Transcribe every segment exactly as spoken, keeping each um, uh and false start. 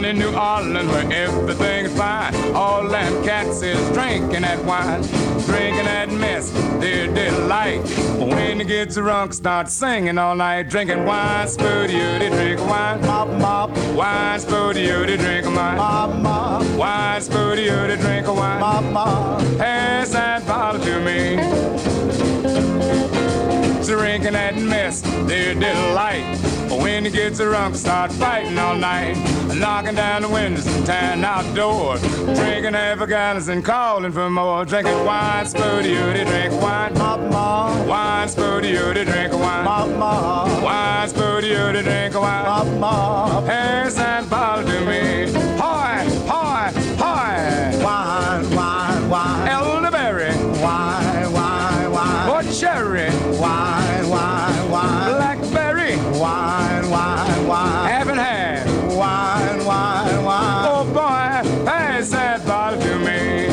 in New Orleans where everything is fine. All them cats is drinking that wine, drinking that mess, their delight. When you get drunk, start singing all night, drinking wine, spooty, they drink wine, mop, mop. Wine, spooty, they drink wine, mop, mop. Wine, spooty, they drink wine, mop, mop. Pass that bottle to me. Drinking that mess, their delight. When you get drunk, start fighting all night, knocking down the windows and tearing out doors, drinking half a gallons and calling for more, drinking wine, spooty, they drink wine, mop, mop. Wine, spooty, they drink wine, mop, mop. Wine, spooty, they drink wine, mop, mop. Pass that bottle to me. Hoy, hoy, hoy. Wine, wine, wine. Elderberry. Wine, wine, wine. Or cherry. Wine, wine, wine. Blackberry. Wine, wine, wine. Haven't had. Wine, wine, wine. Oh boy, pass that bottle to me.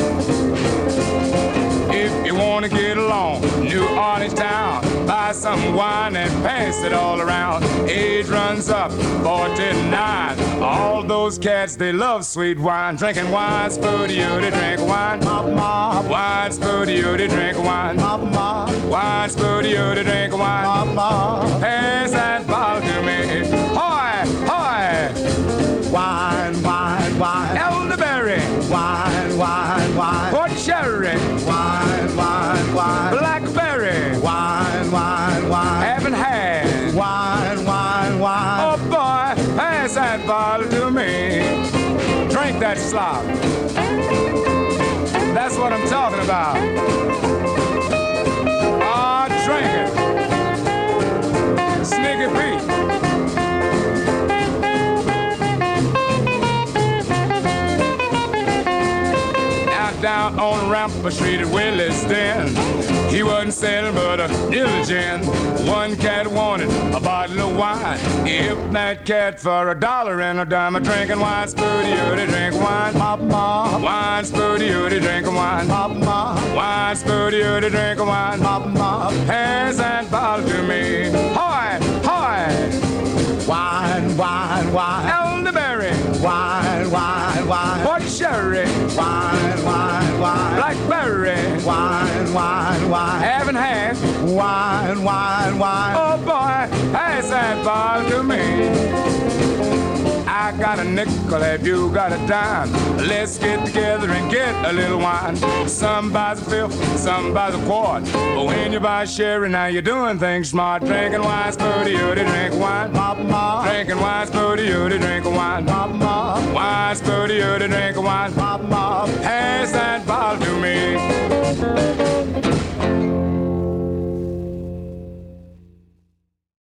If you wanna get along, New Orleans town, buy some wine and pass it all around. Age runs up, forty-nine. All those cats, they love sweet wine. Drinking wine, spooty, they drink wine, mop, mop. Wine, spooty, they drink wine, mop, mop. Wine, spooty, they drink wine, mop, mop. Pass that bottle to me. Hoy, hoy. Wine, wine, wine. Elderberry. Wine, wine, wine. Or cherry. Wine, wine, wine. Blackberry. Wine, wine, wine. Haven't had. Wine, wine, wine. Oh boy, pass that bottle to me. Drink that slop. That's what I'm talking about. Ah, drink it. Sneaky Pete. Down on Rampart Street at Willie's Den, he wasn't selling but a little gin. One cat wanted a bottle of wine. If that cat for a dollar and a dime, a drinking wine, spooty, they drink wine, mop, mop. Wine, spooty, they drink wine, mop, mop. Wine, spooty, they drink wine, mop, mop. Pass that bottle to me. Hoy, hoy. Wine, wine, wine. Elderberry. Wine, wine, wine. Or cherry. Wine, wine, wine. Blackberry. Wine, wine, wine. Haven't had. Wine, wine, wine. Oh boy, pass that bottle to me. I got a nickel, have you got a dime? Let's get together and get a little wine. Some buys a fifth, some buys a quart. But when you buy sherry, now you're doing things smart. Drinking wine, spooty, you to drink wine, mop, mop. Drinking wine, spooty, you to drink wine, mop, mop. Wine, spooty, you to drink wine, mop, mop.